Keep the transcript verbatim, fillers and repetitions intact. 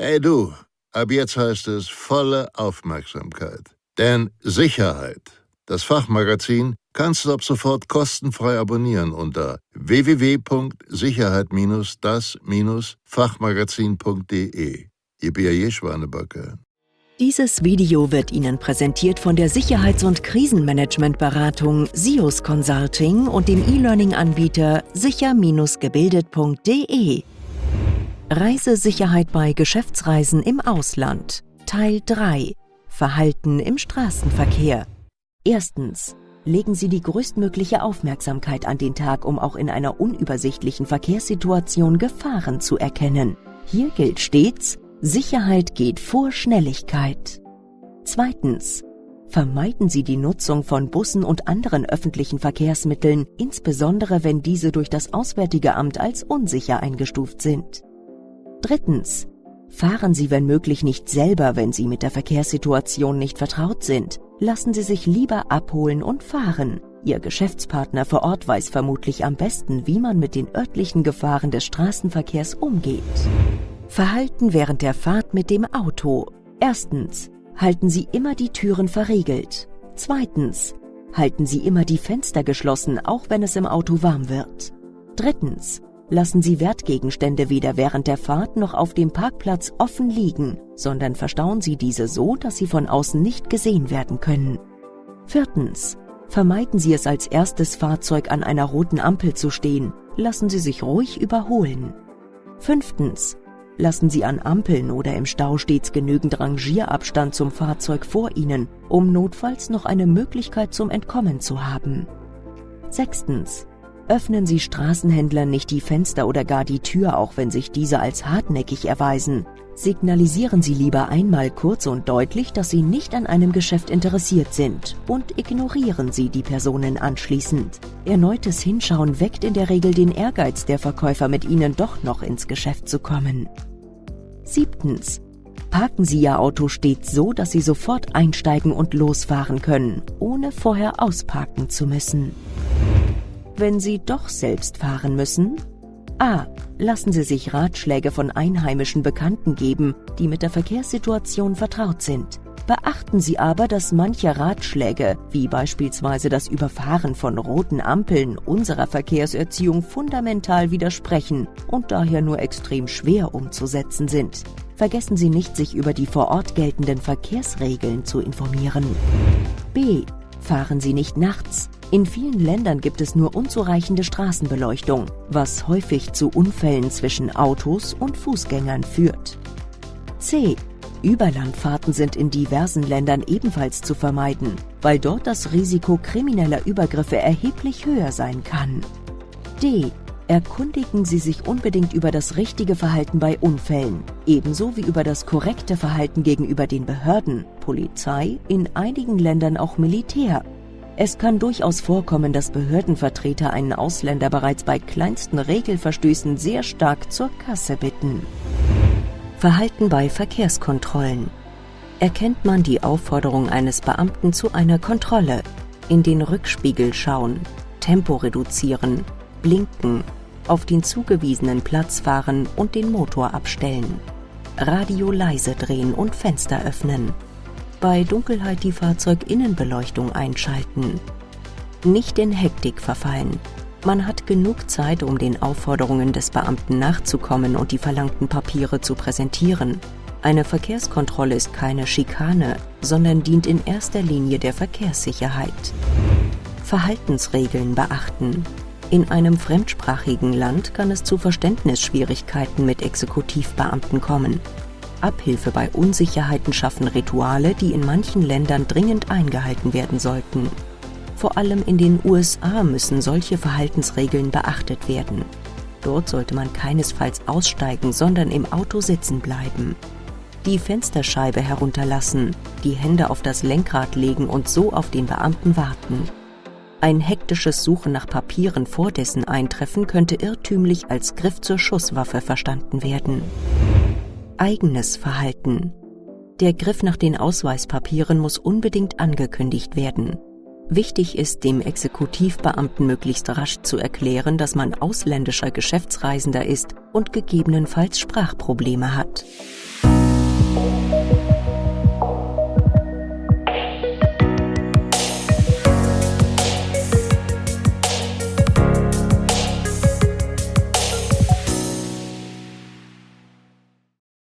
Hey du, ab jetzt heißt es volle Aufmerksamkeit. Denn Sicherheit, das Fachmagazin, kannst du ab sofort kostenfrei abonnieren unter w w w punkt sicherheit das Fachmagazin punkt de. Ihr B A J-Schwanebacke. Dieses Video wird Ihnen präsentiert von der Sicherheits- und Krisenmanagementberatung SIOS Consulting und dem E-Learning-Anbieter sicher gebildet punkt de. Reisesicherheit bei Geschäftsreisen im Ausland. Teil drei. Verhalten im Straßenverkehr. Erstens. Legen Sie die größtmögliche Aufmerksamkeit an den Tag, um auch in einer unübersichtlichen Verkehrssituation Gefahren zu erkennen. Hier gilt stets: Sicherheit geht vor Schnelligkeit. Zweitens. Vermeiden Sie die Nutzung von Bussen und anderen öffentlichen Verkehrsmitteln, insbesondere wenn diese durch das Auswärtige Amt als unsicher eingestuft sind. Drittens. Fahren Sie wenn möglich nicht selber, wenn Sie mit der Verkehrssituation nicht vertraut sind. Lassen Sie sich lieber abholen und fahren. Ihr Geschäftspartner vor Ort weiß vermutlich am besten, wie man mit den örtlichen Gefahren des Straßenverkehrs umgeht. Verhalten während der Fahrt mit dem Auto. Erstens. Halten Sie immer die Türen verriegelt. Zweitens. Halten Sie immer die Fenster geschlossen, auch wenn es im Auto warm wird. Drittens. Lassen Sie Wertgegenstände weder während der Fahrt noch auf dem Parkplatz offen liegen, sondern verstauen Sie diese so, dass sie von außen nicht gesehen werden können. Viertens. Vermeiden Sie es als erstes Fahrzeug an einer roten Ampel zu stehen. Lassen Sie sich ruhig überholen. Fünftens. Lassen Sie an Ampeln oder im Stau stets genügend Rangierabstand zum Fahrzeug vor Ihnen, um notfalls noch eine Möglichkeit zum Entkommen zu haben. Sechstens. Öffnen Sie Straßenhändlern nicht die Fenster oder gar die Tür, auch wenn sich diese als hartnäckig erweisen. Signalisieren Sie lieber einmal kurz und deutlich, dass Sie nicht an einem Geschäft interessiert sind, und ignorieren Sie die Personen anschließend. Erneutes Hinschauen weckt in der Regel den Ehrgeiz der Verkäufer, mit Ihnen doch noch ins Geschäft zu kommen. Siebtens. Parken Sie Ihr Auto stets so, dass Sie sofort einsteigen und losfahren können, ohne vorher ausparken zu müssen. Wenn Sie doch selbst fahren müssen? A. Lassen Sie sich Ratschläge von einheimischen Bekannten geben, die mit der Verkehrssituation vertraut sind. Beachten Sie aber, dass manche Ratschläge, wie beispielsweise das Überfahren von roten Ampeln, unserer Verkehrserziehung fundamental widersprechen und daher nur extrem schwer umzusetzen sind. Vergessen Sie nicht, sich über die vor Ort geltenden Verkehrsregeln zu informieren. B. Fahren Sie nicht nachts. In vielen Ländern gibt es nur unzureichende Straßenbeleuchtung, was häufig zu Unfällen zwischen Autos und Fußgängern führt. C. Überlandfahrten sind in diversen Ländern ebenfalls zu vermeiden, weil dort das Risiko krimineller Übergriffe erheblich höher sein kann. D. Erkundigen Sie sich unbedingt über das richtige Verhalten bei Unfällen, ebenso wie über das korrekte Verhalten gegenüber den Behörden, Polizei, in einigen Ländern auch Militär. Es kann durchaus vorkommen, dass Behördenvertreter einen Ausländer bereits bei kleinsten Regelverstößen sehr stark zur Kasse bitten. Verhalten bei Verkehrskontrollen. Erkennt man die Aufforderung eines Beamten zu einer Kontrolle, in den Rückspiegel schauen, Tempo reduzieren, blinken, auf den zugewiesenen Platz fahren und den Motor abstellen, Radio leise drehen und Fenster öffnen, bei Dunkelheit die Fahrzeuginnenbeleuchtung einschalten, nicht in Hektik verfallen. Man hat genug Zeit, um den Aufforderungen des Beamten nachzukommen und die verlangten Papiere zu präsentieren. Eine Verkehrskontrolle ist keine Schikane, sondern dient in erster Linie der Verkehrssicherheit. Verhaltensregeln beachten. In einem fremdsprachigen Land kann es zu Verständnisschwierigkeiten mit Exekutivbeamten kommen. Abhilfe bei Unsicherheiten schaffen Rituale, die in manchen Ländern dringend eingehalten werden sollten. Vor allem in den U S A müssen solche Verhaltensregeln beachtet werden. Dort sollte man keinesfalls aussteigen, sondern im Auto sitzen bleiben. Die Fensterscheibe herunterlassen, die Hände auf das Lenkrad legen und so auf den Beamten warten. Ein hektisches Suchen nach Papieren vor dessen Eintreffen könnte irrtümlich als Griff zur Schusswaffe verstanden werden. Eigenes Verhalten. Der Griff nach den Ausweispapieren muss unbedingt angekündigt werden. Wichtig ist, dem Exekutivbeamten möglichst rasch zu erklären, dass man ausländischer Geschäftsreisender ist und gegebenenfalls Sprachprobleme hat.